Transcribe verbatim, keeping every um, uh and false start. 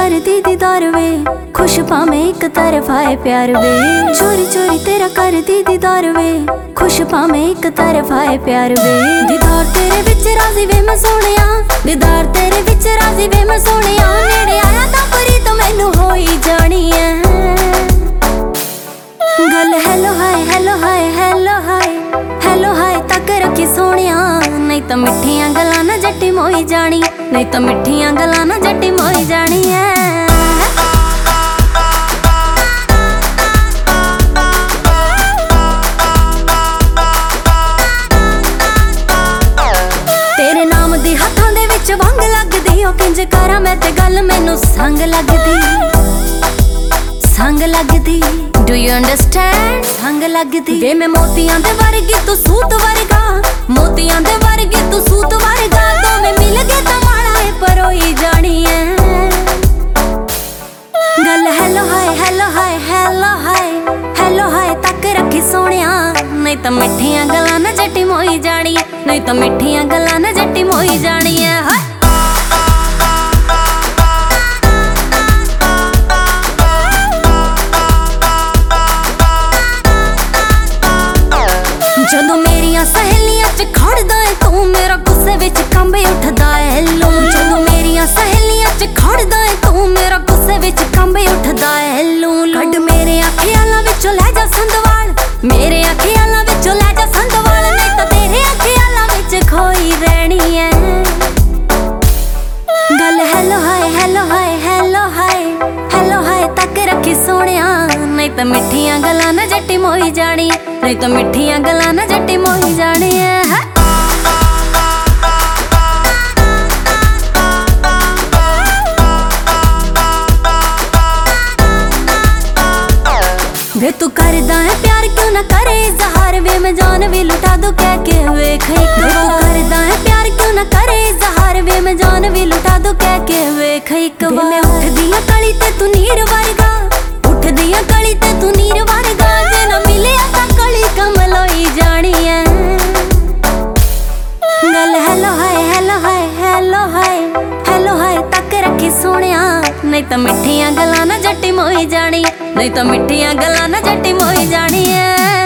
कर दी दीदार वे, खुश पावे एक तरफा है प्यार वे। चोरी चोरी तेरा कर दी दीदार वे, खुश पावे एक तरफा है प्यार वे। दीदार तेरे विच राजी वे मैं सोनिया, दीदार तेरे विच राजी वे मैं सोनिया। नेड़े आया तां परी तो मैनू हो ही जानी है गल। Hello hi hello hi hello hi hello hi तक रखी सोनिया, नहीं तो मिठियां गल्लां ना जट्टी मोई जानी, नहीं तो मिठियां गल्लां ना जट्टी मोई जानी है। तेरे नाम दी हत्थां दे विच वंग लगदी, ओ किंज करा मैं ते गल मैनू संग लगदी, संग लगदी। Do you understand? संग लगदी वे मैं मोतियां दे वर्गी तू सूत वर्गा, मोतियां दे वर्गी तू सूत वर्गा। दोवें मिल गए तां माड़ा है परोई जानी है गल। Hello hi hello hi hello hi hello hi तक रखी सोनिया, नहीं तो मिठियां गल्लां ना जट्टी मोई जानी, नहीं तो मिठियां गल्लां ना जट्टी मोई जानी है। हाय जदों मेरियां सहेलियां च खड़दा है तू, मेरा गुस्से विच कंबे उठदा है लू। जदों मेरियां सहेलियां च खड़दा है तू, मेरा गुस्से विच कंबे उठदा है लू। कड मेरे अखियां विचों लै जा संदवाल, मेरे अखियां विचों लै जा संदवाल, नहीं तो तेरे अखियां विच खोई रहनी है गल। Hello hi hello hi hello hi hello hi तक रखी सोनिया, नहीं तो मिठियां गल्लां ना जट्टी मोई जानी, नहीं तो मिठियां गल्लां ना जट्टी मोई जानी है। वे तू करदा है प्यार क्यों ना करे इज़हार, वे मैं जान भी लुटा दूं कह के वेख एक बार। तू करदा है प्यार क्यों ना करे इज़हार, वे मैं जान भी लुटा दूं कह के वेख एक बार। मैं उठदी आ कली ते तू नीर वर्गा, उठदी आ कली ते तू नीर वर्गा। जे ना मिले तां कली कमल होई जानी है गल। Hello hi hello hi hello hi hello hi तक रखी सोनिया, नहीं तो मिठियां गल्लां ना जट्टी मोई जानी, नहीं तो मिठियां गल्लां ना जट्टी मोई जानी है।